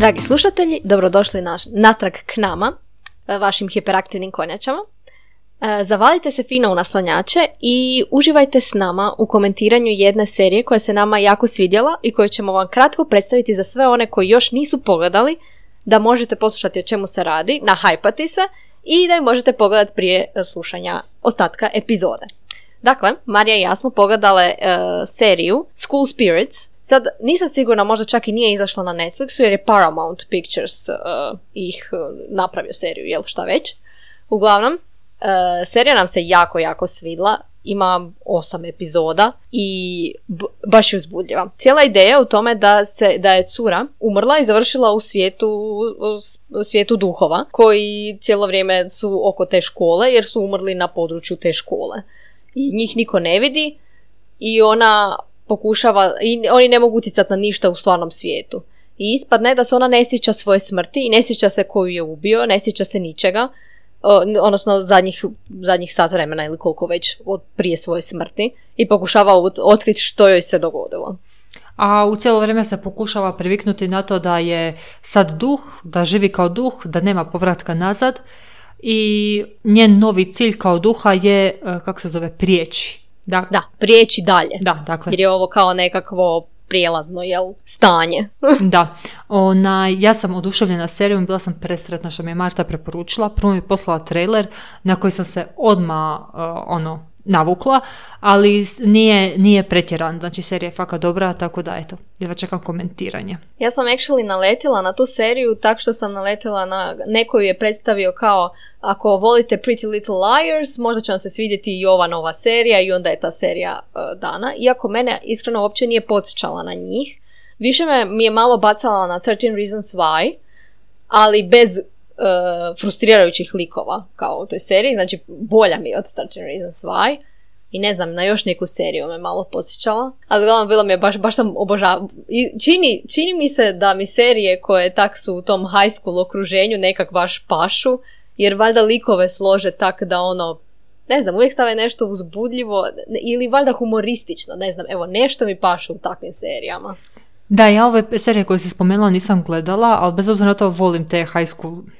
Dragi slušatelji, dobrodošli natrag k nama, vašim hiperaktivnim konjačama. Zavalite se fino u naslonjače i uživajte s nama u komentiranju jedne serije koja se nama jako svidjela i koju ćemo vam kratko predstaviti za sve one koji još nisu pogledali, da možete poslušati o čemu se radi, nahajpati se i da ju možete pogledati prije slušanja ostatka epizode. Dakle, Marija i ja smo pogledale seriju School Spirits. Sad, nisam sigurna, možda čak i nije izašla na Netflixu jer je Paramount Pictures ih napravio seriju, jel šta već. Uglavnom, serija nam se jako svidla, ima 8 epizoda i baš je uzbudljiva. Cijela ideja u tome da je cura umrla i završila u svijetu duhova, koji cijelo vrijeme su oko te škole jer su umrli na području te škole. I njih niko ne vidi i ona pokušava, i oni ne mogu utjecati na ništa u stvarnom svijetu. I ispadne da se ona ne sjeća svoje smrti i ne sjeća se koju je ubio, ne sjeća se ničega, odnosno zadnjih sat vremena ili koliko već od prije svoje smrti, i pokušava otkriti što joj se dogodilo. A u cijelo vrijeme se pokušava priviknuti na to da je sad duh, da živi kao duh, da nema povratka nazad i njen novi cilj kao duha je, prijeći. Da, prijeći dalje. Da, dakle. Jer je ovo kao nekakvo prijelazno, stanje. Da. Ja sam oduševljena serijom, bila sam presretna što mi je Marta preporučila. Prvo mi je poslala trailer na koji sam se odmah navukla, ali nije pretjeran. Znači, serija je fakat dobra, tako da eto, jedva čekam komentiranje. Ja sam actually naletila na tu seriju tak što sam naletila na neko je predstavio kao, ako volite Pretty Little Liars, možda će vam se svidjeti i ova nova serija, i onda je ta serija dana. Iako mene iskreno uopće nije podsjećala na njih. Više mi je malo bacala na 13 Reasons Why, ali bez frustrirajućih likova kao u toj seriji, znači bolja mi je od 13 Reasons Why, i ne znam, na još neku seriju me malo podsjećala, ali uglavnom bilo mi je baš sam obožavala. Čini mi se da mi serije koje tak su u tom high school okruženju nekak baš pašu, jer valjda likove slože tak da ne znam, uvijek stave nešto uzbudljivo ili valjda humoristično, ne znam, evo, nešto mi paše u takvim serijama. Da, ja ove serije koje si spomenula nisam gledala, ali bez obzira na to volim te high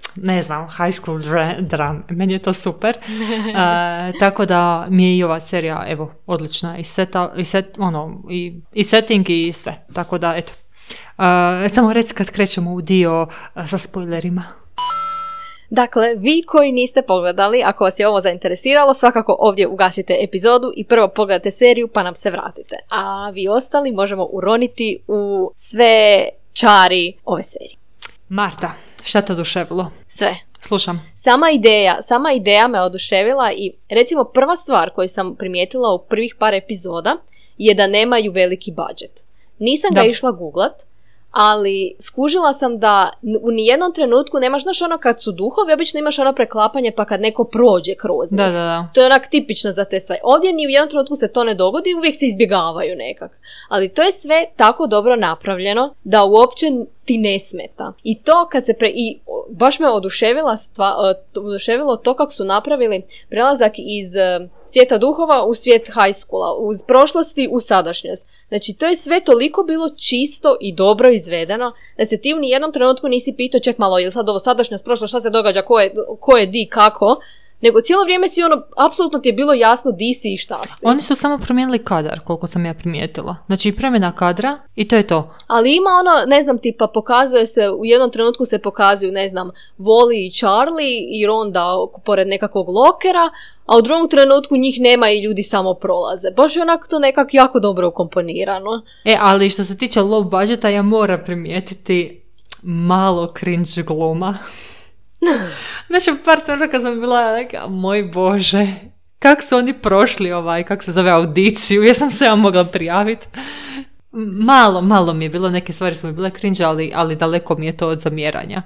school drama. Meni je to super. Tako da mi je i ova serija, evo, odlična. I setting i sve. Tako da, eto. Samo reci kad krećemo u dio sa spoilerima. Dakle, vi koji niste pogledali, ako vas je ovo zainteresiralo, svakako ovdje ugasite epizodu i prvo pogledate seriju pa nam se vratite. A vi ostali možemo uroniti u sve čari ove serije. Marta, šta te oduševilo? Sve. Slušam. Sama ideja me oduševila i recimo prva stvar koju sam primijetila u prvih par epizoda je da nemaju veliki budžet. Nisam ga išla googlat, ali skužila sam da u nijednom trenutku nemaš, znaš, kad su duhovi, obično imaš preklapanje pa kad neko prođe kroz njih. Da. To je tipično za te stvari. Ovdje ni u jednom trenutku se to ne dogodi, uvijek se izbjegavaju nekak. Ali to je sve tako dobro napravljeno da uopće ti ne smeta. I to kad se baš me oduševilo to kako su napravili prelazak iz svijeta duhova u svijet high schoola, uz prošlosti u sadašnjost. Znači, to je sve toliko bilo čisto i dobro izvedeno da se ti u nijednom trenutku nisi pitao, ček malo, je li sad ovo sadašnjost, prošlost, šta se događa, ko je di, kako, nego cijelo vrijeme si apsolutno ti je bilo jasno di si i šta si. Oni su samo promijenili kadar, koliko sam ja primijetila. Znači, promjena kadra i to je to. Ali ima ne znam, tipa pokazuje se, u jednom trenutku se pokazuju, ne znam, Wally i Charlie i Ronda pored nekakvog lokera, a u drugom trenutku njih nema i ljudi samo prolaze. Baš je to nekak jako dobro ukomponirano. Ali što se tiče low budgeta, ja moram primijetiti malo cringe gluma. Znači, par trenutka kad sam bila neka, moj Bože, kako su oni prošli kako se zove, audiciju, ja sam se mogla prijaviti. Malo mi je bilo, neke stvari su mi bile cringe, ali daleko mi je to od zamjeranja.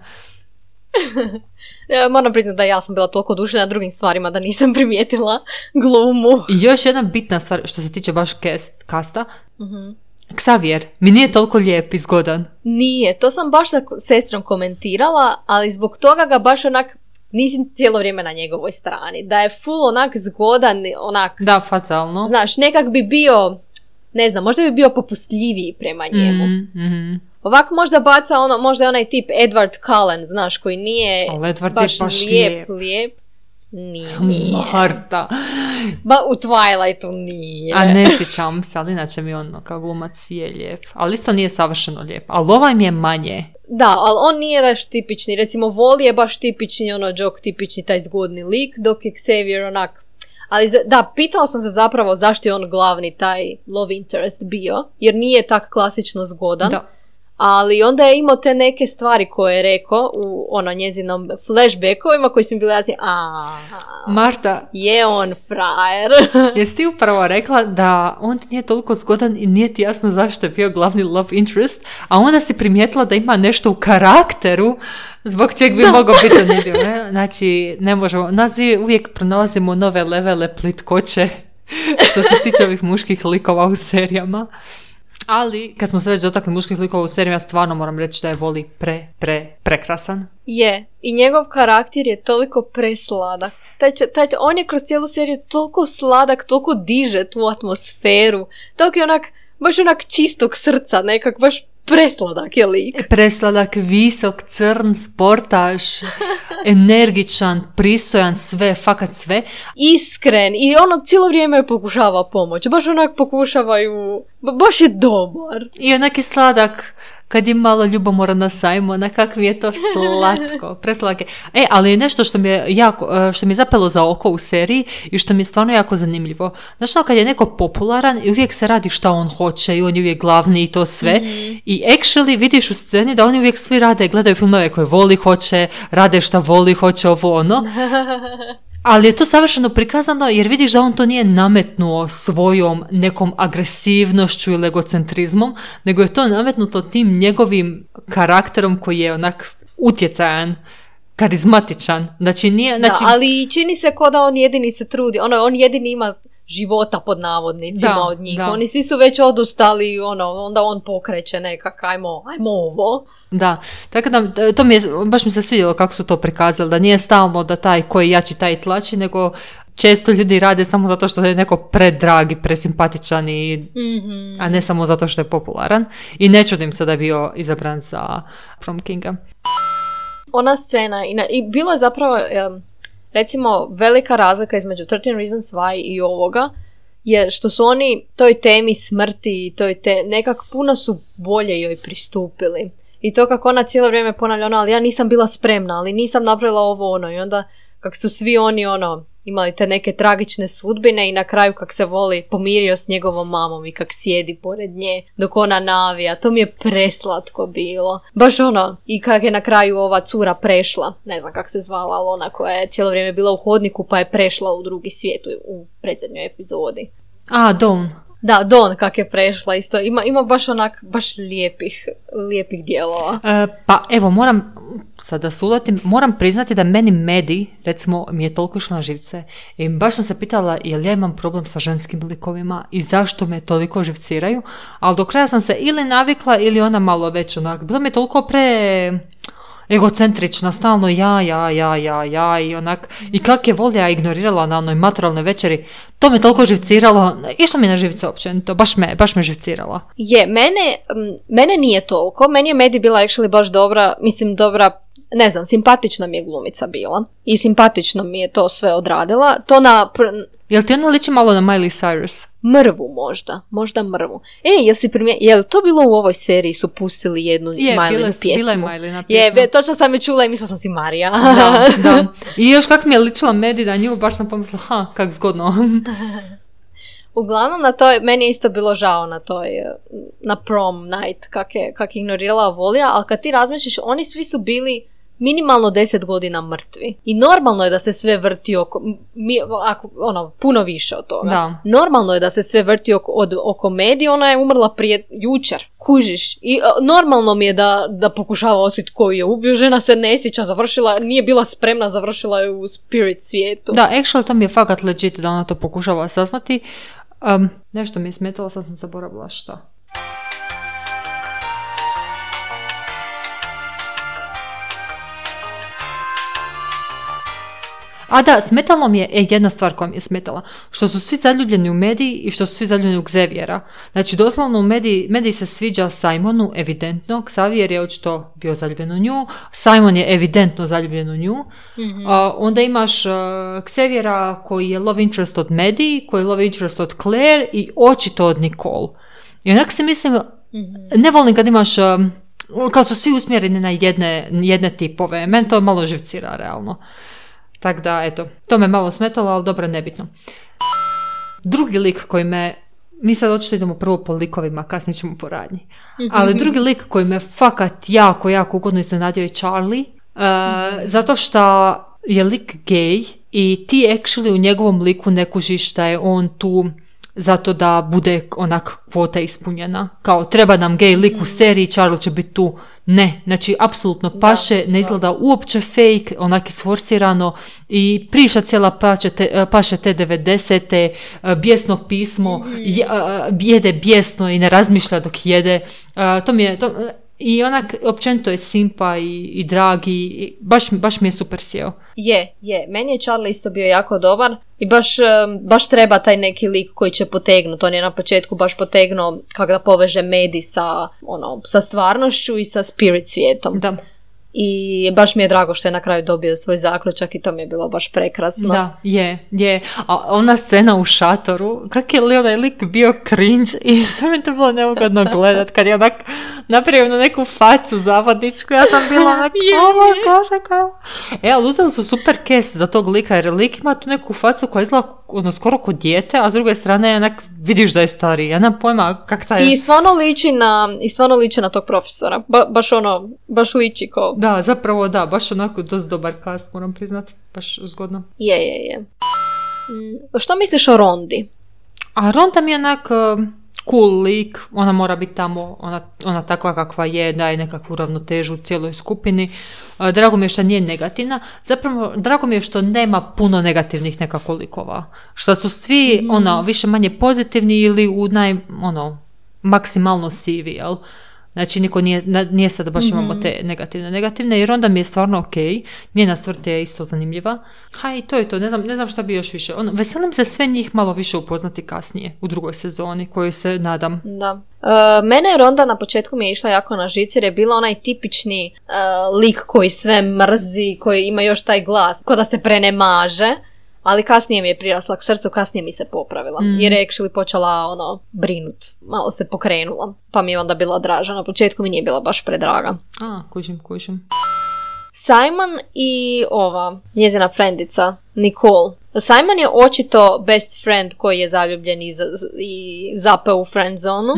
Ja moram priznati da ja sam bila toliko oduševljena drugim stvarima da nisam primijetila glumu. I još jedna bitna stvar što se tiče baš kasta, Xavier mi nije toliko lijep i zgodan. Nije, to sam baš sa sestrom komentirala, ali zbog toga ga baš nisi cijelo vrijeme na njegovoj strani. Da je full zgodan, Da, fatalno. Znaš, nekak bi bio ne znam, možda bi bio popustljiviji prema njemu. Ovako možda baca možda je onaj tip Edward Cullen, znaš, koji nije baš lijep. Nije. Marta. U Twilightu nije. A ne sjećam se, ali inače mi kao glumac je lijep. Ali isto nije savršeno lijep. Ali ovaj mi je manje. Da, ali on nije baš tipični. Recimo, Wally je baš tipični, Jock tipični, taj zgodni lik, dok je Xavier onak... Ali da, pitala sam se zapravo zašto je on glavni taj love interest bio, jer nije tak klasično zgodan. Da. Ali onda je imao te neke stvari koje je rekao u njezinom flashbackovima koji su mi bili jasni, Marta, je on frajer. Jesi ti upravo rekla da on ti nije toliko zgodan i nije ti jasno zašto je bio glavni love interest, a onda si primijetila da ima nešto u karakteru zbog čeg bi mogao biti zanimljiv. Znači, ne možemo, nas uvijek pronalazimo nove levele plitkoće što se tiče ovih muških likova u serijama. Ali, kad smo se već dotakli muških likova u seriji, ja stvarno moram reći da je Wally prekrasan. Je, i njegov karakter je toliko presladak. On je kroz cijelu seriju toliko sladak, toliko diže tu atmosferu. Toliko je baš čistog srca, nekak baš presladak je lik. Presladak, visok, crn, sportaš, energičan, pristojan, fakat sve. Iskren i cijelo vrijeme pokušava pomoć. Baš pokušavaju, baš je dobar. I onak je sladak kad je malo ljubomoran na Simona, kakvi je to slatko, preslake. Ali nešto što mi je zapelo za oko u seriji i što mi je stvarno jako zanimljivo. Znaš, kad je neko popularan i uvijek se radi šta on hoće i on je uvijek glavni i to sve. I actually vidiš u sceni da oni uvijek svi gledaju filmove koje Wally hoće, rade šta Wally hoće, ovo ono. Ali je to savršeno prikazano jer vidiš da on to nije nametnuo svojom nekom agresivnošću ili egocentrizmom, nego je to nametnuto tim njegovim karakterom koji je onak utjecajan, karizmatičan. Ali čini se ko da on jedini se trudi, on jedini ima života pod navodnicima od njih. Oni svi su već odustali, onda on pokreće nekak, ajmo ovo. Da, tako da baš mi se svidjelo kako su to prikazali, da nije stalno da taj koji jači taj tlači, nego često ljudi rade samo zato što je neko predrag i presimpatičan, a ne samo zato što je popularan. I ne čudim se da je bio izabran za Prom Kinga. Ona scena, i bilo je zapravo, recimo, velika razlika između 13 Reasons Why i ovoga, je što su oni toj temi smrti i nekako puno su bolje joj pristupili. I to kako ona cijelo vrijeme ponavlja, ali ja nisam bila spremna, ali nisam napravila ovo i onda kako su svi oni imali te neke tragične sudbine i na kraju kak se Wally pomirio s njegovom mamom i kak sjedi pored nje dok ona navija, to mi je preslatko bilo. Baš i kak je na kraju ova cura prešla, ne znam kak se zvala, ali ona koja je cijelo vrijeme bila u hodniku pa je prešla u drugi svijet u predzadnjoj epizodi. Dawn. Da, Dawn kak je prešla isto. Ima baš lijepih dijelova. Pa evo, moram sada moram priznati da meni Maddie, recimo, mi je toliko išla na živce. I baš sam se pitala jel ja imam problem sa ženskim likovima i zašto me toliko živciraju. Ali do kraja sam se ili navikla ili ona malo već bilo mi je toliko egocentrična, stalno ja i onak. I kak je Volja ignorirala na onoj maturalnoj večeri, to me toliko živciralo, išlo mi na živce općenito, baš me živcirala. Mene nije toliko, meni je Maddie bila actually baš dobra, ne znam, simpatična mi je glumica bila i simpatično mi je to sve odradila. Jel ti ona liči malo na Miley Cyrus? Mrvu možda mrvu. Jel to bilo u ovoj seriji, su pustili jednu Miley pjesmu? Bila je Miley pjesma. Točno sam je čula i mislila sam si Marija. Da. I još kak mi je ličila Maddie na nju, baš sam pomislila, kak zgodno. Uglavnom, meni je isto bilo žao na prom night, kak je ignorirala Volja, ali kad ti razmišljaš, oni svi su bili minimalno 10 godina mrtvi. I normalno je da se sve vrti puno više od toga. Da. Normalno je da se sve vrti oko Maddie, ona je umrla prije jučer. Kužiš. I normalno mi je da pokušava otkriti koju je ubio. Žena se ne sjeća, nije bila spremna, završila je u spirit svijetu. Da, actually to mi je fakat legit da ona to pokušava saznati. Nešto mi je smetalo, sad sam zaboravila šta. A da, smetalo mi je, jedna stvar koja mi je smetala, što su svi zaljubljeni u Mediji i što su svi zaljubljeni u Xaviera. Znači, doslovno u Mediji se sviđa Simonu, evidentno, Xavier je očito bio zaljubljen u nju, Simon je evidentno zaljubljen u nju, onda imaš Xaviera koji je love interest od Mediji, koji je love interest od Claire i očito od Nicole. I onak si mislim, ne volim kad imaš, kao su svi usmjereni na jedne tipove, meni to malo živcira realno. Tako da, eto, to me malo smetalo, ali dobro, nebitno. Drugi lik koji mi sad očito idemo prvo po likovima, kasnije ćemo po radnji. Ali drugi lik koji me fakat jako ugodno iznenadio je Charlie, zato što je lik gay i ti actually u njegovom liku ne kužiš da je on tu zato da bude onak kvota ispunjena. Kao, treba nam gay lik u seriji, Charlie će biti tu. Ne, znači, apsolutno paše, ne izgleda uopće fake, onak je sforsirano i priča cijela paše te 90-te, bijesno pismo, jede bijesno i ne razmišlja dok jede. I onak, općenito je simpa i dragi, i baš mi je super sjeo. Je, meni je Charlie isto bio jako dobar i baš treba taj neki lik koji će potegnuti. On je na početku baš potegnuo kako da poveže Medij sa stvarnošću i sa spirit svijetom. Da. I baš mi je drago što je na kraju dobio svoj zaključak i to mi je bilo baš prekrasno. Da, je. A ona scena u šatoru, kak je li onaj lik bio cringe i sve mi to bilo neugodno gledat kad je onak napravio na neku facu zavodničku, ja sam bila onak, bože kao. Ali uzeli su super kes za tog lika, jer lik ima tu neku facu koja izgleda skoro kod dijete, a s druge strane onak vidiš da je stariji. Ja nemam pojma kak taj... I stvarno liči na tog profesora. Baš liči ko... Da, zapravo da, baš onako dosta dobar cast, moram priznati. Baš zgodno. Je. Što misliš o Rondi? A Ronda mi je onak cool lik, ona mora biti tamo, ona takva kakva je, daje nekakvu ravnotežu u cijeloj skupini. Drago mi je što nije negativna. Zapravo, drago mi je što nema puno negativnih nekako likova. Što su svi, više manje pozitivni ili maksimalno sivi, jel? Znači, niko nije sad baš imamo te negativne, jer onda mi je stvarno okej. Njena stvrta je isto zanimljiva. I to je to, ne znam šta bi još više. Veselim se sve njih malo više upoznati kasnije, u drugoj sezoni, koju se nadam. Da. Mene je Ronda na početku mi je išla jako na žice, jer je bila onaj tipični lik koji sve mrzi, koji ima još taj glas, ko da se prenemaže. Ali kasnije mi je prirasla k srcu, kasnije mi se popravila. Jer je actually počela brinut. Malo se pokrenula. Pa mi je onda bila draža. Na početku mi nije bila baš predraga. Kužim. Simon i njezina frendica, Nicole. Simon je očito best friend koji je zaljubljen i zapeo u friend zonu.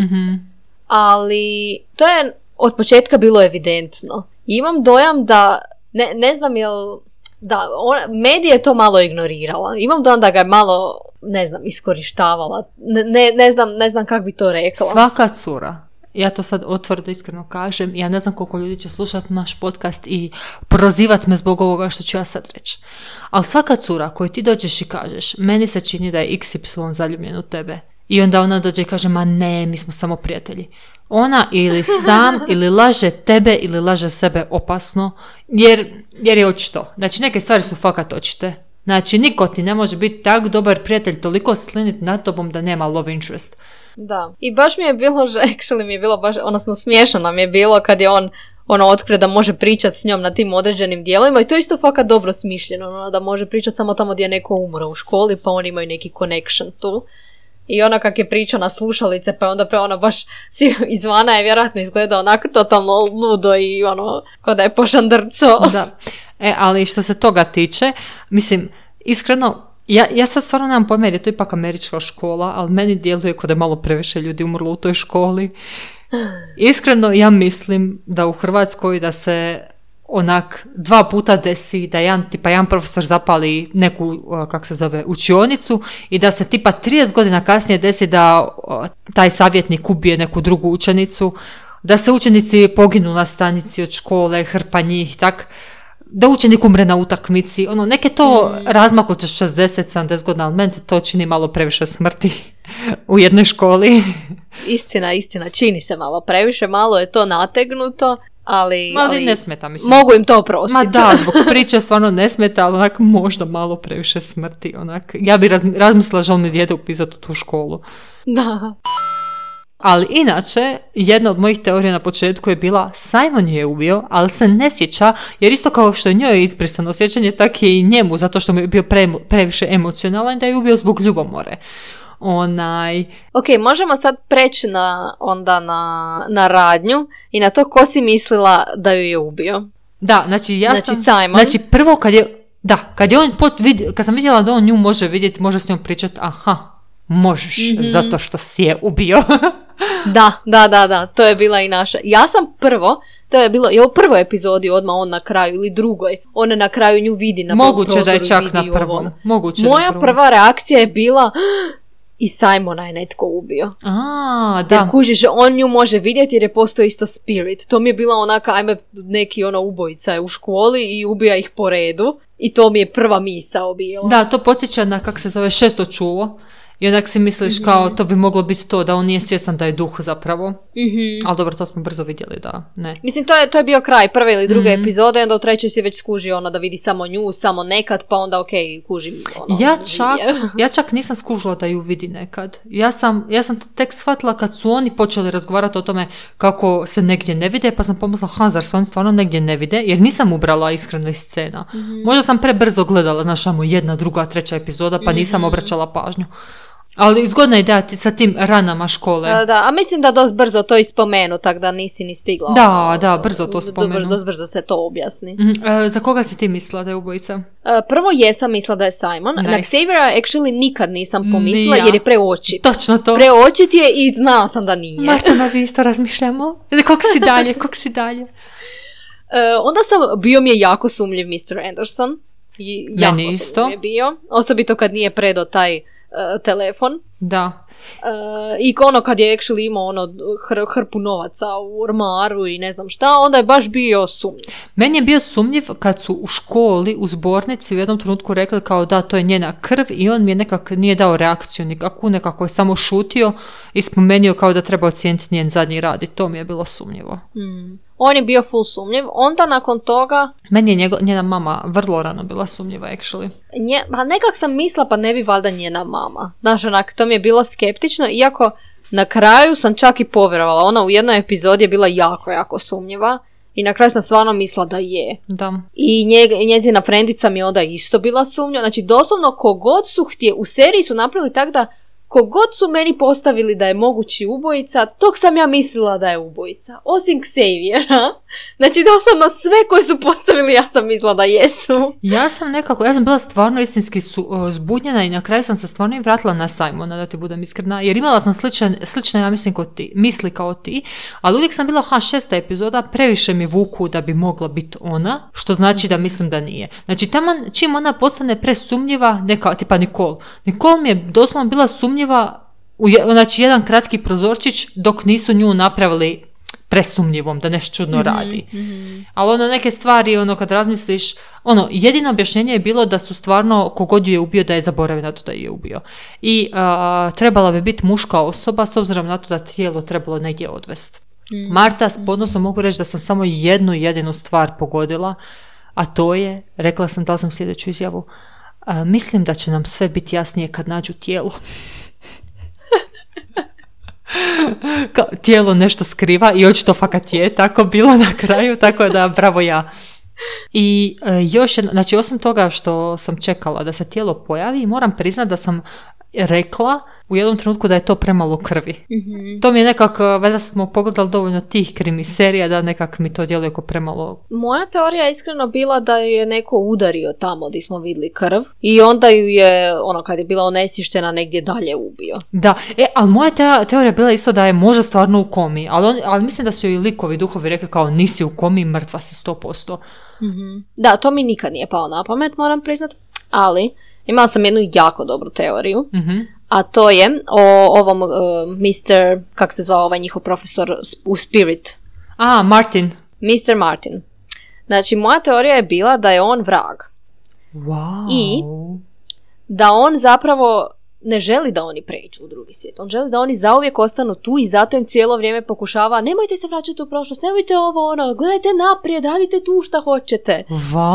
Ali to je od početka bilo evidentno. I imam dojam da, ne znam jel... Da, Medij je to malo ignorirala. Imam dojam da ga je malo, iskorištavala. Ne znam kako bi to rekla. Svaka cura, ja to sad otvoreno iskreno kažem, ja ne znam koliko ljudi će slušati naš podcast i prozivat me zbog ovoga što ću ja sad reći. Ali svaka cura koju ti dođeš i kažeš, meni se čini da je XY zaljubljen u tebe. I onda ona dođe i kaže, ma ne, mi smo samo prijatelji. Ona ili sam, ili laže tebe, ili laže sebe opasno, jer je očito. Znači, neke stvari su fakat očite. Znači, niko ti ne može biti tak dobar prijatelj, toliko slinit nad tobom da nema love interest. Da. I baš mi je bilo, smiješno nam je bilo kad je on otkrio da može pričati s njom na tim određenim dijelovima i to je isto fakat dobro smišljeno, da može pričati samo tamo gdje je neko umro u školi, pa oni imaju neki connection tu. I ona kak je priča na slušalice, pa onda ona baš izvana je vjerojatno izgleda onako totalno ludo i ko da je pošandrco. Da. Ali što se toga tiče, mislim, iskreno, ja sad stvarno nemam pojma jer je to ipak američka škola, ali meni djeluje kao da je malo previše ljudi umrlo u toj školi. Iskreno, ja mislim da u Hrvatskoj da se onak 2 puta desi da jedan profesor zapali neku, učionicu i da se tipa 30 godina kasnije desi da taj savjetnik ubije neku drugu učenicu, da se učenici poginu na stanici od škole, hrpa njih, da učenik umre na utakmici, neke to razmak od 60-70 godina, ali meni se to čini malo previše smrti u jednoj školi. Istina, čini se malo previše, malo je to nategnuto ali ne smeta, mislim. Mogu im to oprostiti. Ma da, zbog priče stvarno ne smeta, ali onak možda malo previše smrti. Onak. Ja bi razmislila žal mi dijete upisati u tu školu. Da. Ali inače, jedna od mojih teorija na početku je bila Simon je ubio, ali se ne sjeća, jer isto kao što je njoj izbrisano sjećanje, tak je i njemu, zato što mu je bio previše emocionalan, da je ubio zbog ljubomore. Ok, možemo sad preći na radnju i na to ko si mislila da ju je ubio. Da, znači Simon. Znači prvo kad sam vidjela da on nju može vidjeti, može s njom pričati, aha, možeš, zato što si je ubio. Da, to je bila i naša. Ja sam to je bilo, je u prvoj epizodi odmah on na kraju ili drugoj, on na kraju nju vidi na moguće prozoru. Da je čak na prvom. Moja prva reakcija je bila i Simona je netko ubio. Da. Jer kužiš, on nju može vidjeti jer je postoji isto spirit. To mi je bila onaka, ajme, neki ubojica je u školi i ubija ih po redu. I to mi je prva misao bila. Da, to podsjeća na, kak se zove, Šesto čulo. I onak si misliš kao to bi moglo biti to, da on nije svjestan da je duh zapravo. Ali dobro, to smo brzo vidjeli da ne. Mislim, to je bio kraj prve ili druge epizode, onda u trećoj si već skužio da vidi samo nju, samo nekad, pa onda kužim Ja čak nisam skužila da ju vidi nekad. Ja sam to tek shvatila kad su oni počeli razgovarati o tome kako se negdje ne vide, pa sam pomislila, zar se oni stvarno negdje ne vide, jer nisam ubrala iskreno iz scena. Možda sam prebrzo gledala, znaš, jedna, druga, treća epizoda, pa nisam obraćala pažnju. Ali zgodna ideja sa tim ranama škole. Da, a mislim da dosta brzo to ispomenu, tako da nisi ni stigla. Da, brzo to spomenu. Dosta brzo se to objasni. Za koga si ti mislila da je ubojica? Prvo jesam mislila da je Simon. Nice. Na Xaviera actually nikad nisam pomislila jer je preočit. Točno to. Preočit je i znala sam da nije. Marta, nas isto razmišljamo. Kog si dalje? Onda bio mi je jako sumljiv Mr. Anderson. Meni isto. Jako je bio. Osobito kad nije predao taj telefon. Da. I kad je actually imao hrpu novaca u ormaru i ne znam šta, onda je baš bio sumnjiv. Meni je bio sumnjiv kad su u školi, u zbornici u jednom trenutku rekli kao da to je njena krv i on mi je nije dao reakciju nikakvu, nekako je samo šutio i spomenio kao da treba ocijeniti njen zadnji rad i to mi je bilo sumnjivo. On je bio full sumnjiv. Onda nakon toga... Meni je njena mama vrlo rano bila sumnjiva, actually. Nekak sam mislila, pa ne bi valjda njena mama. Znaš, to mi je bilo skeptično, iako na kraju sam čak i povjerovala. Ona u jednoj epizodi je bila jako, jako sumnjiva. I na kraju sam stvarno mislila da je. Da. I njezina frendica mi je onda isto bila sumnjiva. Znači, doslovno kogod su u seriji su napravili tako da kogod su meni postavili da je mogući ubojica, tog sam ja mislila da je ubojica. Osim Xaviera. Znači, doslovno sve koje su postavili, ja sam mislila da jesu. Ja sam bila stvarno istinski zbunjena i na kraju sam se stvarno i vratila na Simona, da ti budem iskrena, jer imala sam slične, ja mislim, misli kao ti, ali uvijek sam bila, 6. epizoda, previše mi vuku da bi mogla biti ona, što znači da mislim da nije. Znači, taman čim ona postane presumnjiva, tipa Nicole mi je doslovno bila sumnjiva znači jedan kratki prozorčić dok nisu nju napravili presumnjivom da nešto čudno radi. Ali neke stvari, kad razmisliš, jedino objašnjenje je bilo da su stvarno kogod ju je ubio da je zaboravio na to da je ubio. I trebala bi biti muška osoba s obzirom na to da tijelo trebalo negdje odvesti. Marta, s podnosom mogu reći da sam samo jednu jedinu stvar pogodila, a to je, rekla sam, dala sam sljedeću izjavu, mislim da će nam sve biti jasnije kad nađu tijelo. Tijelo nešto skriva i očito fakat je tako bilo na kraju, tako da bravo ja. I još jedna, znači osim toga što sam čekala da se tijelo pojavi, moram priznati da sam rekla u jednom trenutku da je to premalo krvi. To mi je nekako, valjda smo pogledali dovoljno tih krimi serija da nekak mi to djeluje kao premalo. Moja teorija je iskreno bila da je neko udario tamo gdje smo vidjeli krv i onda ju je, kad je bila onesvištena, negdje dalje ubio. Da, ali moja teorija je bila isto da je možda stvarno u komi, ali mislim da su joj likovi duhovi rekli kao nisi u komi, mrtva si 100%. Da, to mi nikad nije palo na pamet, moram priznat, ali imala sam jednu jako dobru teoriju, a to je o ovom Mr. kak se zvao ovaj njihov profesor u Spirit. Martin. Mr. Martin. Znači, moja teorija je bila da je on vrag. Wow. I da on zapravo ne želi da oni pređu u drugi svijet. On želi da oni zauvijek ostanu tu i zato im cijelo vrijeme pokušava nemojte se vraćati u prošlost, nemojte ovo, ono, gledajte naprijed, radite tu šta hoćete.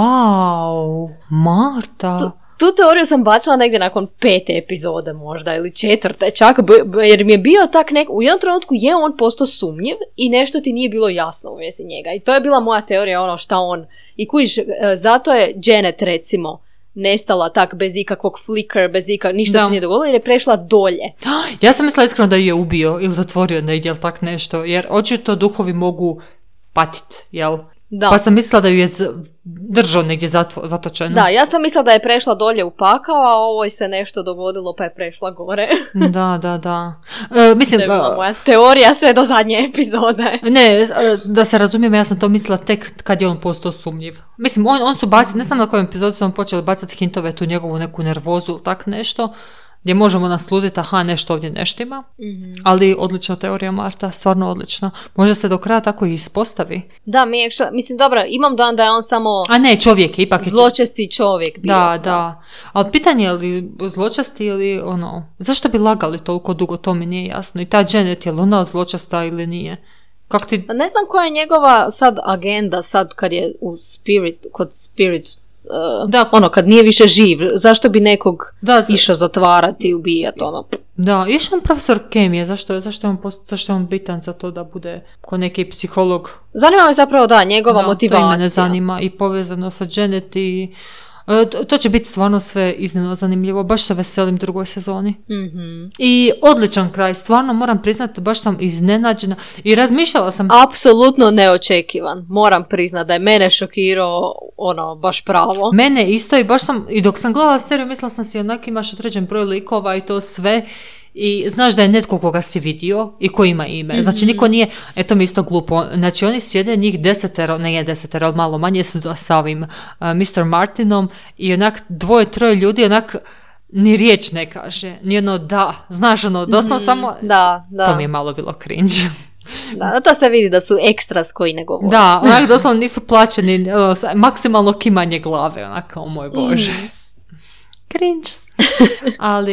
Wow, Marta. Tu teoriju sam bacila negdje nakon 5. epizode možda ili 4. čak, jer mi je bio tak u jednom trenutku je on postao sumnjiv i nešto ti nije bilo jasno u vezi njega. I to je bila moja teorija, ono šta on... I kužiš, zato je Janet recimo nestala tak bez ikakvog flicker, bez ništa se nije dogodilo jer je prešla dolje. Ja sam mislila iskreno da ju je ubio ili zatvorio negdje ili tak nešto, jer očito duhovi mogu patiti, jel? Da. Pa sam mislila da ju je držao negdje zatočeno. Da, ja sam mislila da je prešla dolje u pakao, a ovoj se nešto dogodilo pa je prešla gore. Da. Mislim, moja teorija sve do zadnje epizode. Ne, da se razumijem, ja sam to mislila tek kad je on postao sumnjiv. Mislim, on su bacili, ne znam na kojem epizodu su on počeli bacati hintove, tu njegovu neku nervozu ili tak nešto, gdje možemo nasluditi, aha, nešto ovdje neštima, ali odlična teorija, Marta, stvarno odlična. Možda se do kraja tako i ispostavi. Da, mislim, dobro, imam dojam da je on samo... A ne, čovjek je, ipak je... Zločesti čovjek bio. Da. Ali pitanje je li zločesti ili ono... Zašto bi lagali toliko dugo, to mi nije jasno. I ta Janet, je li ona zločesta ili nije? Ne znam koja je njegova sad agenda, sad kad je kod Spirit... ono, kad nije više živ, zašto bi nekog išao zatvarati i ubijati, ono. Da, išao on profesor kemije, zašto je on bitan za to da bude ko neki psiholog? Zanima me zapravo, njegova motivacija. To mene zanima i povezano sa Janet i... To će biti stvarno sve iznimno zanimljivo, baš se veselim drugoj sezoni. Mm-hmm. I odličan kraj, stvarno moram priznati, baš sam iznenađena i razmišljala sam... Apsolutno neočekivan, moram priznati da je mene šokirao baš pravo. Mene isto i dok sam gledala seriju mislila sam si onak imaš određen broj likova i to sve i znaš da je netko koga si vidio i ko ima ime. Mm-hmm. Znači niko nije, eto mi isto glupo, znači oni sjede njih 10, ne je 10, ali malo manje sa ovim Mr. Martinom i onak 2-3 ljudi onak ni riječ ne kaže, ni ono da, znaš doslovno samo, da. To mi je malo bilo cringe. Da, to se vidi da su ekstras koji ne govore. Da, onak doslovno nisu plaćeni, maksimalno kimanje glave, onak, o moj Bože. Cringe. Ali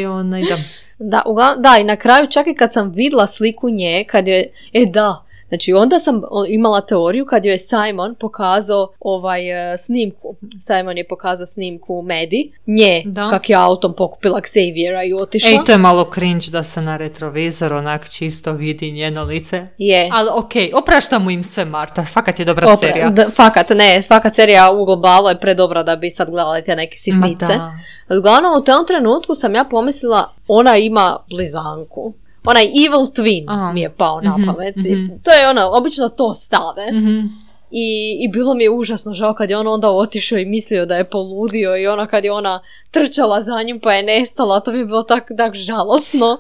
Da, i na kraju čak i kad sam vidjela sliku nje, kad je, znači onda sam imala teoriju kad joj je Simon pokazao snimku. Simon je pokazao snimku Medi, kak je autom pokupila Xaviera i otišla. To je malo cringe da se na retrovizor onak čisto vidi njeno lice. Je. Ali opraštamo im sve, Marta, fakat je dobra serija. Fakat serija u globalu je predobra da bi sad gledali te neke sitnice. Uglavnom, u tom trenutku sam ja pomislila, ona ima blizanku. Onaj evil twin mi je pao na pamet. Mm-hmm. To je obično to stave. Mm-hmm. I bilo mi je užasno žao kad je on onda otišao i mislio da je poludio i kad je ona trčala za njim pa je nestala, to mi je bilo tak žalosno.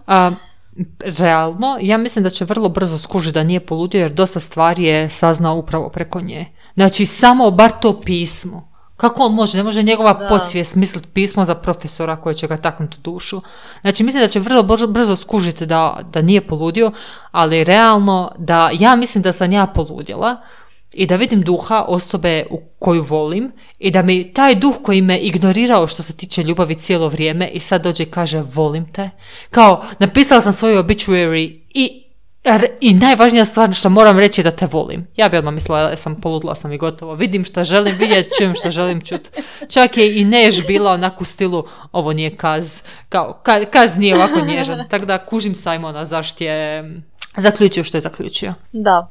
Realno, ja mislim da će vrlo brzo skužiti da nije poludio jer dosta stvari je saznao upravo preko nje. Znači, samo bar to pismo. Kako on može? Ne može njegova podsvijest misliti pismo za profesora koji će ga taknuti u dušu. Znači, mislim da će vrlo brzo skužiti da nije poludio, ali realno da ja mislim da sam ja poludjela i da vidim duha osobe koju volim i da mi taj duh koji me ignorirao što se tiče ljubavi cijelo vrijeme i sad dođe i kaže volim te. Kao, napisala sam svoju obituary i najvažnija stvar što moram reći je da te volim. Ja bi odmah mislila da sam poludila sam i gotovo. Vidim što želim vidjeti, čujem što želim čuti. Čak je i Neš bila onako u stilu ovo nije Kaz. Kao, Kaz nije ovako nježan. Tako da kužim Simona zašto je zaključio što je zaključio. Da.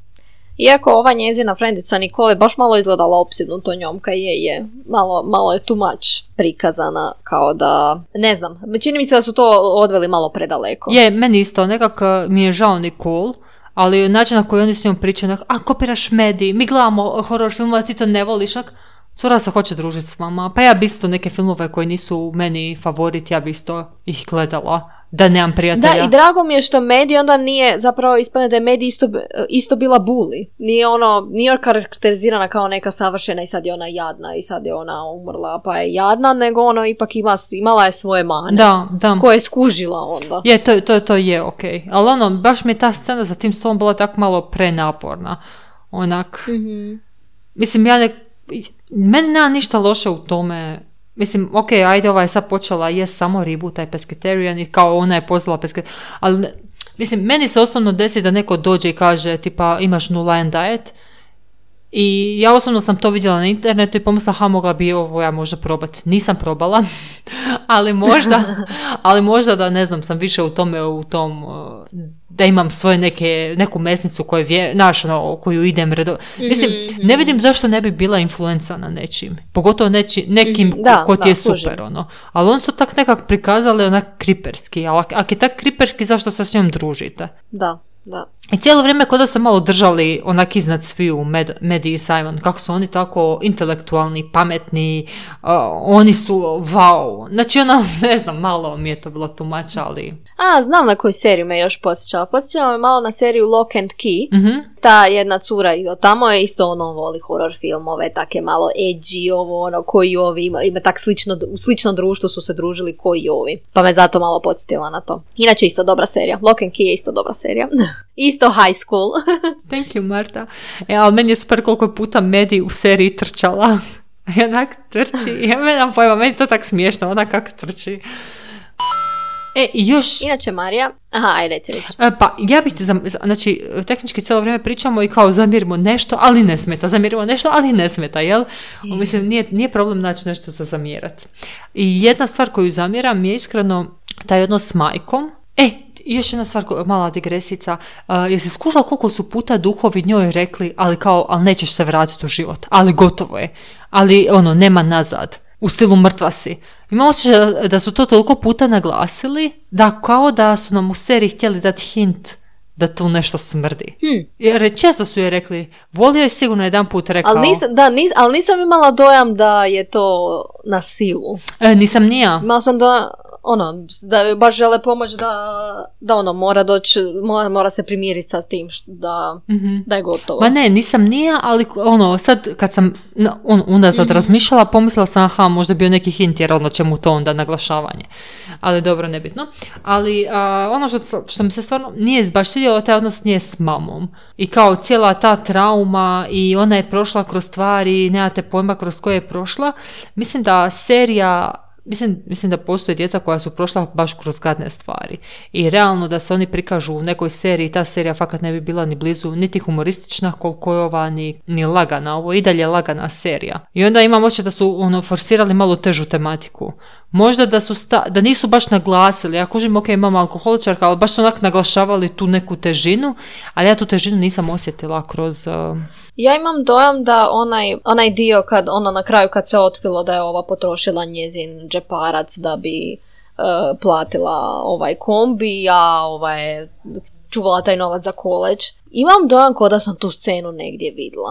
Iako ova njezina frendica Nicole baš malo izgledala opsjednuto njom, kaj je. Malo je too much prikazana, kao da, ne znam, čini mi se da su to odveli malo predaleko. Je, meni isto, nekako mi je žao Nicole, ali način na koji oni s njom pričaju, kopiraš Medi, mi gledamo horror filmova, ti to ne voliš, cura se hoće družiti s vama, pa ja bi isto neke filmove koji nisu meni favorit, ja bi isto ih gledala. Da nemam prijatelja. Da, i drago mi je što Medi onda nije, zapravo ispadne da je Medi isto bila bully. Nije karakterizirana kao neka savršena i sad je ona jadna i sad je ona umrla pa je jadna, nego ipak imala je svoje mane. Da. Koje je skužila onda. Je, to je okej. Ali baš mi je ta scena za tim stolom bila tako malo prenaporna. Onak. Mm-hmm. Mislim, meni nema ništa loše u tome. mislim, ok, ajde, ova je sad počela, je samo reboot, taj Pescatarian, i kao ona je pozvala Pescatarian, ali, mislim, meni se osnovno desi da neko dođe i kaže, tipa, imaš nula diet, i ja osobno sam to vidjela na internetu i pomislila, mogla bi ovo ja možda probati. Nisam probala, ali možda da, ne znam, sam više u tom, da imam svoje neku mesnicu koju idem Mislim, ne vidim zašto ne bi bila influenca na nečim. Pogotovo nekim ko ti je super, Ali oni su tak nekak prikazali onak kriperski. Ali ako je tak kriperski, zašto se s njom družite? Da. I cijelo vrijeme kod da se malo držali onak iznad sviju Maddie i Simon, kako su oni tako intelektualni, pametni, oni su wow. Znači ne znam, malo mi je to bilo tumača, ali... Znam na koju seriju me još podsjećala. Podsjećala me malo na seriju Lock and Key. Mm-hmm. Ta jedna cura tamo je isto voli horror filmove, take malo edgy, koji ovi, ima tak slično društvo su se družili koji ovi. Pa me zato malo podsjetila na to. Inače isto dobra serija. Lock and Key je isto dobra serija. Isto high school. Thank you, Marta. Ali meni je super koliko puta Maddie u seriji trčala. I onak trči. Ja nemam pojma, meni to tak smiješno, ona kako trči. Još... Inače, Marija... ajde, reci. Pa, ja bih te... Znači, tehnički cijelo vrijeme pričamo i kao zamirimo nešto, ali ne smeta. Zamirimo nešto, ali ne smeta, jel? Mislim, nije problem naći nešto za zamjerati. I jedna stvar koju zamjeram je iskreno taj odnos s majkom. Još jedna stvar, mala digresica. Jesi skušala koliko su puta duhovi njoj rekli, ali nećeš se vratiti u život. Ali gotovo je. Ali, nema nazad. U stilu mrtva si. Imamo osjećaj da su to toliko puta naglasili, da kao da su nam u seriji htjeli dati hint da tu nešto smrdi. Jer često su joj rekli, volio je sigurno jedan put rekao. Ali nisam imala dojam da je to na silu. Nisam ni ja. Imala sam dojam, da baš žele pomoć da mora doći, mora se primiriti sa tim da je gotovo. Ma ne, nisam nija, ali sad kad sam unazad razmišljala, pomislila sam, možda bio neki hint, jer čemu to onda naglašavanje. Ali dobro, nebitno. Ali ono što mi se stvarno nije baš svidjelo, taj odnos nije s mamom. I kao cijela ta trauma i ona je prošla kroz stvari, nemate pojma kroz koje je prošla. Mislim da serija... Mislim da postoje djeca koja su prošla baš kroz gadne stvari. I realno da se oni prikažu u nekoj seriji, ta serija fakat ne bi bila ni blizu niti humoristična koliko je ova, ni lagana. Ovo je i dalje lagana serija. I onda imam osjećaj da su forsirali malo težu tematiku. Možda da nisu baš naglasili. Ja kužim, ok, imam alkoholičarka, ali baš su onak naglašavali tu neku težinu, ali ja tu težinu nisam osjetila kroz... Ja imam dojam da onaj dio na kraju kad se otkrilo da je ova potrošila njezin džeparac da bi platila ovaj kombi, a je čuvala taj novac za koleđ. Imam dojam kao da sam tu scenu negdje vidjela.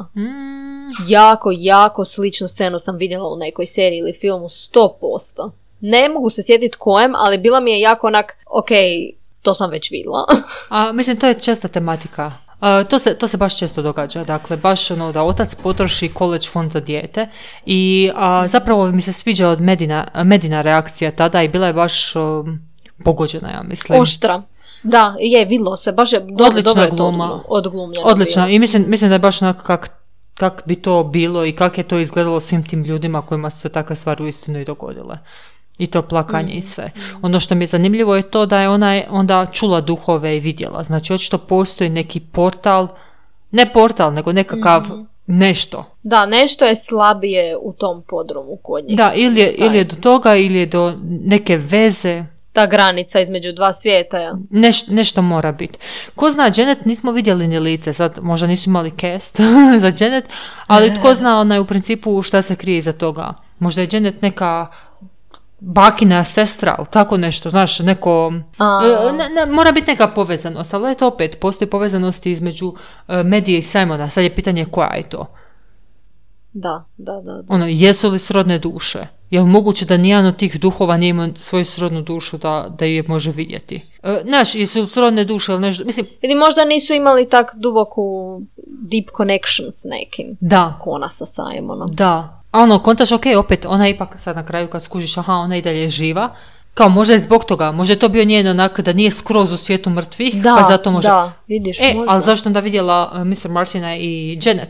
Jako sličnu scenu sam vidjela u nekoj seriji ili filmu 100%. Ne mogu se sjetiti kojem, ali bila mi je jako onak, ok, to sam već vidjela. Mislim, to je česta tematika. To se baš često događa, dakle baš da otac potroši college fond za dijete i zapravo mi se sviđa od Medina reakcija tada i bila je baš pogođena, ja mislim. Oštra. Da, vidlo se, baš je odlična gluma. Odlična bilo. I mislim da je baš onako kak bi to bilo i kak je to izgledalo svim tim ljudima kojima se takve stvari uistinu i dogodile. I to plakanje i sve. Ono što mi je zanimljivo je to da je ona onda čula duhove i vidjela. Znači, očito postoji neki portal, ne portal, nego nekakav nešto. Da, nešto je slabije u tom podrumu kod njih. Da, ili je do toga, ili je do neke veze. Ta granica između dva svijeta. Ja. Nešto mora biti. Ko zna, Janet nismo vidjeli ni lice, sad možda nisu imali cast za Janet, ali tko zna u principu šta se krije iza toga. Možda je Janet neka bakina sestra, ali tako nešto, znaš, neko... mora biti neka povezanost, ali to opet, postoji povezanost između Maddie i Simona, sad je pitanje koja je to. Da. Jesu li srodne duše? Je li moguće da nijedan od tih duhova nije imao svoju srodnu dušu da je može vidjeti? Znaš, jesu srodne duše ili nešto, mislim... Ili možda nisu imali tak duboku deep connection s nekim. Da. Kona sa Simonom. Da. Kontaš, ok, opet, ona ipak sad na kraju kad skužiš, ona i dalje je živa. Kao, možda je zbog toga, možda je to bio njen onak da nije skroz u svijetu mrtvih, pa zato može... Da, vidiš, možda. Ali zašto onda vidjela Mr. Martina i Janet?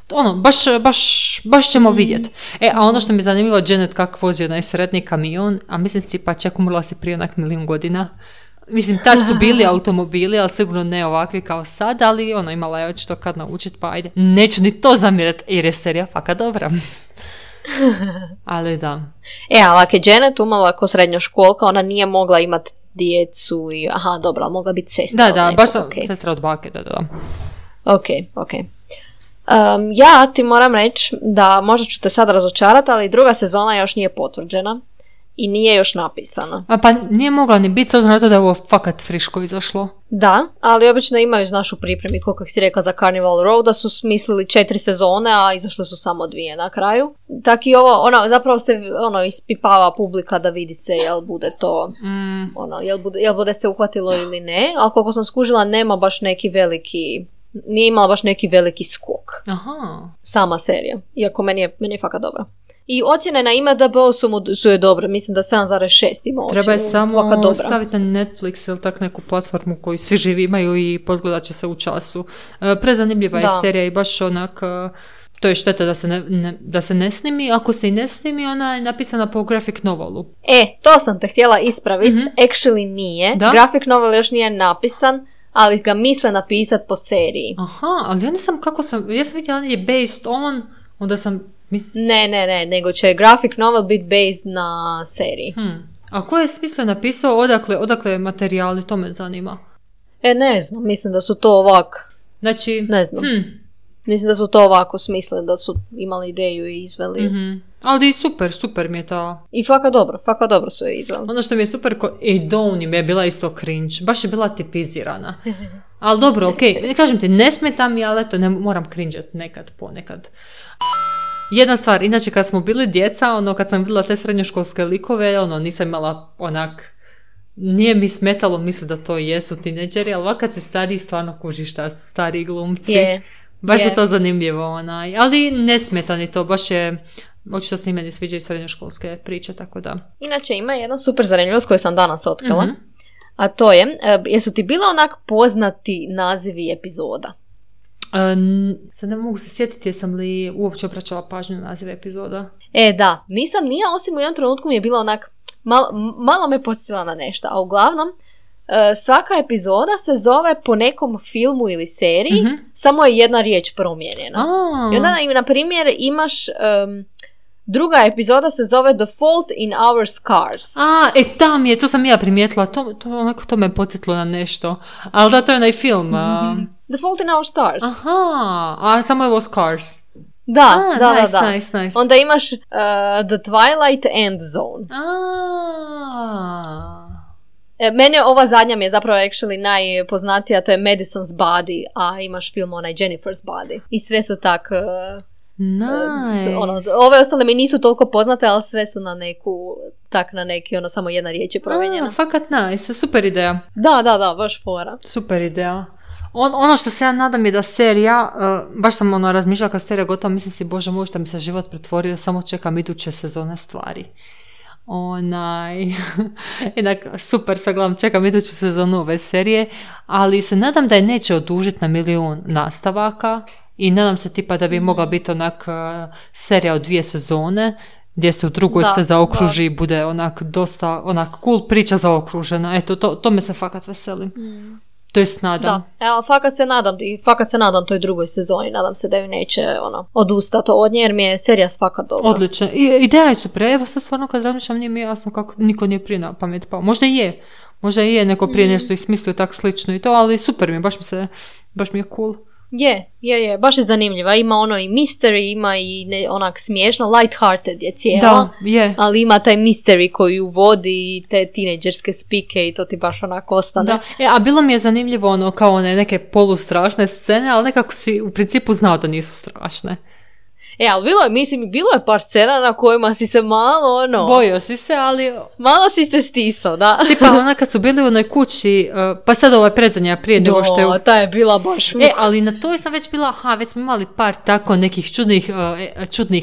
baš ćemo vidjeti. A ono što mi je zanimljivo, Janet kak vozi onaj sretni kamion, a mislim si pa čak umrla si prije onak 1.000.000 godina. Mislim, tad su bili automobili, ali sigurno ne ovakvi kao sad, ali imala je očito kad naučit, pa ajde. Neću ni to zamjerati, jer je serija fakat dobra. Ali da. Ali ako je Janet umrla ko srednjoškolka, ona nije mogla imati djecu i... Aha, dobro, ali mogla biti sestra. Da, baš sestra od bake, da. Ok. Ja ti moram reći da možda ću te sad razočarati, ali druga sezona još nije potvrđena i nije još napisana. Pa nije mogla ni biti, na to da je ovo fakat friško izašlo. Da, ali obično imaju znaš u pripremi, kako si rekla za Carnival Row, da su smislili 4 sezone, a izašle su samo 2 na kraju. Tako i ovo, zapravo se ispipava publika da vidi se jel bude to, jel bude se uhvatilo ili ne, ali koliko sam skužila nema baš neki veliki... Nije imala baš neki veliki skok. Aha. Sama serija. Iako meni je fakat dobra. I ocjene na IMDb su je dobre. Mislim da 7,6 ima ocjenu. Treba je samo staviti na Netflix ili tak neku platformu koju svi živi imaju i podgledat će se u času. Prezanimljiva je serija i baš onak... To je šteta da se ne snimi. Ako se i ne snimi, ona je napisana po graphic novelu. To sam te htjela ispraviti. Actually nije. Da? Graphic novel još nije napisan, ali ga misle napisat po seriji. Aha, ali ja nisam ja sam vidjela je based on, onda sam... Ne, nego će graphic novel biti based na seriji. A ko je smislo napisao, odakle je materijali, to me zanima. Ne znam, mislim da su to ovak. Znači... Ne znam. Mislim da su to ovako smislili, da su imali ideju i izveli. Ali super mi je ta... I fakat dobro su je izveli. Ono što mi je super, Dawn mi je bila isto cringe, baš je bila tipizirana. Ali dobro, okej, kažem ti, ne smeta mi, ali eto, ne moram cringeat ponekad. Jedna stvar, inače kad smo bili djeca, kad sam vidjela te srednjoškolske likove, nisam imala nije mi smetalo misli da to jesu tineđeri, ali ovak kad si stariji stvarno kužiš šta su stariji glumci. Baš je to zanimljivo, ali ne smeta ni to, baš je, očito se i meni sviđaju srednjoškolske priče, tako da. Inače ima jedna super zanimljivost koju sam danas otkrila, a to je, jesu ti bila onak poznati nazivi epizoda? Sad ne mogu se sjetiti jesam li uopće obraćala pažnju na nazive epizoda. Da, nisam nije, osim u jednom trenutku mi je bila onak, malo me podsjetila na nešto, a uglavnom svaka epizoda se zove po nekom filmu ili seriji, samo je jedna riječ promijenjena. I onda, na primjer, imaš... druga epizoda se zove The Fault in Our Scars. Tam je, to sam ja primijetila, to me podsjetilo na nešto. Ali da, to je onaj film. The Fault in Our Stars. Aha, samo je ovo Scars. Da. Nice. Onda imaš The Twilight End Zone. Mene ova zadnja mi je zapravo actually najpoznatija, to je Madison's Body, a imaš film onaj Jennifer's Body. I sve su tak... Nice. Ove ostale mi nisu toliko poznate, ali sve su na neki, samo jedna riječ je promijenjena. Fakat nice, super ideja. Da, baš fora. Super ideja. Ono što se ja nadam je da serija, baš sam razmišljala kad serija gotova, mislim si, bože moj, što mi se život pretvorio, samo čekam iduće sezone stvari. Jednak super sa glavom, čekam iduću sezonu ove serije, ali se nadam da je neće odužiti na 1.000.000 nastavaka i nadam se tipa da bi mogla biti serija od 2 sezone gdje se u drugoj se zaokruži i bude dosta cool priča zaokružena. Eto, to me se fakat veselim. To jest nadam. Da, ali fakat se nadam toj drugoj sezoni. Nadam se da ju neće odustati od nje, jer mi je serija fakat dobra. Odlično. Ideja je super. Evo sad stvarno kad razmišljam nije mi jasno kako niko nije prije na pamet pao. Možda je neko prije nešto i smislio tak slično i to, ali super mi je, baš mi je cool. Je, baš je zanimljiva. Ima i mystery, ima i onak smiješno, light-hearted je cijela. Da, je. Ali ima taj mystery koji uvodi te tinejdžerske spike i to ti baš onako ostane. Da, a bilo mi je zanimljivo kao one neke polustrašne scene, ali nekako si u principu znao da nisu strašne. Ali bilo je par scena na kojima si se malo, bojio si se, ali... Malo si se stisao, da. Tipa kad su bili u onoj kući, pa sad ovo je predzadnja prije nego što je... ta je bila baš... ali na toj sam već bila, već smo imali par tako nekih čudnih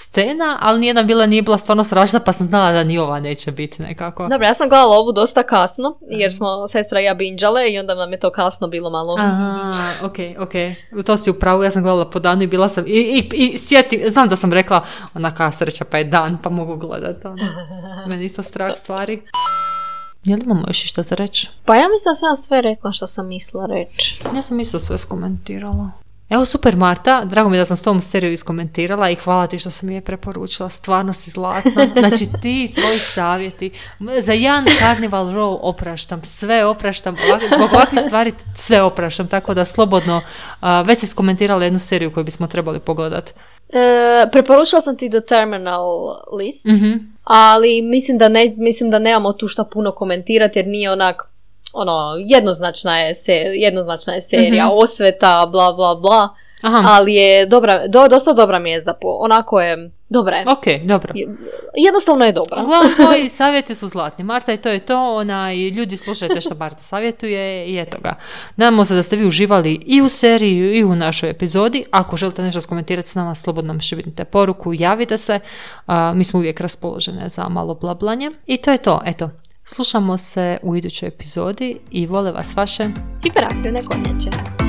scena, ali nijedna nije bila stvarno strašna, pa sam znala da ni ova neće biti nekako. Dobro, ja sam gledala ovu dosta kasno, jer smo sestra i ja binđale i onda nam je to kasno bilo malo... Ok. To si upravo, ja sam gledala po danu i bila sam... I znam da sam rekla, onaka sreća pa je dan, pa mogu gledati. Meni isto strah stvari. Jel imamo još što za reći? Pa ja mislim da sam sve rekla što sam mislila reći. Ja sam isto sve skomentirala. Evo, super Marta, drago mi da sam s tom seriju iskomentirala i hvala ti što sam je preporučila, stvarno si zlatna. Znači ti, tvoji savjeti, za jedan Carnival Row opraštam, sve opraštam, zbog ovakvih stvari sve opraštam, tako da slobodno, već si iskomentirala jednu seriju koju bismo trebali pogledati. Preporučila sam ti The Terminal List, ali mislim da nemamo tu šta puno komentirati jer nije onak jednoznačna je serija, osveta, bla bla bla. Aha. Ali je dosta dobra mi je onako je dobra je. Ok, dobro. Jednostavno je dobra. Uglavnom, tvoji savjeti su zlatni. Marta, i to je to. I ljudi slušajte što Marta savjetuje i eto ga. Nadamo se da ste vi uživali i u seriji i u našoj epizodi. Ako želite nešto skomentirati s nama, slobodno nam šibnite poruku, javite se. Mi smo uvijek raspoložene za malo blablanje. I to je to. Eto. Slušamo se u idućoj epizodi i vole vas vaše hiperaktivne konjače.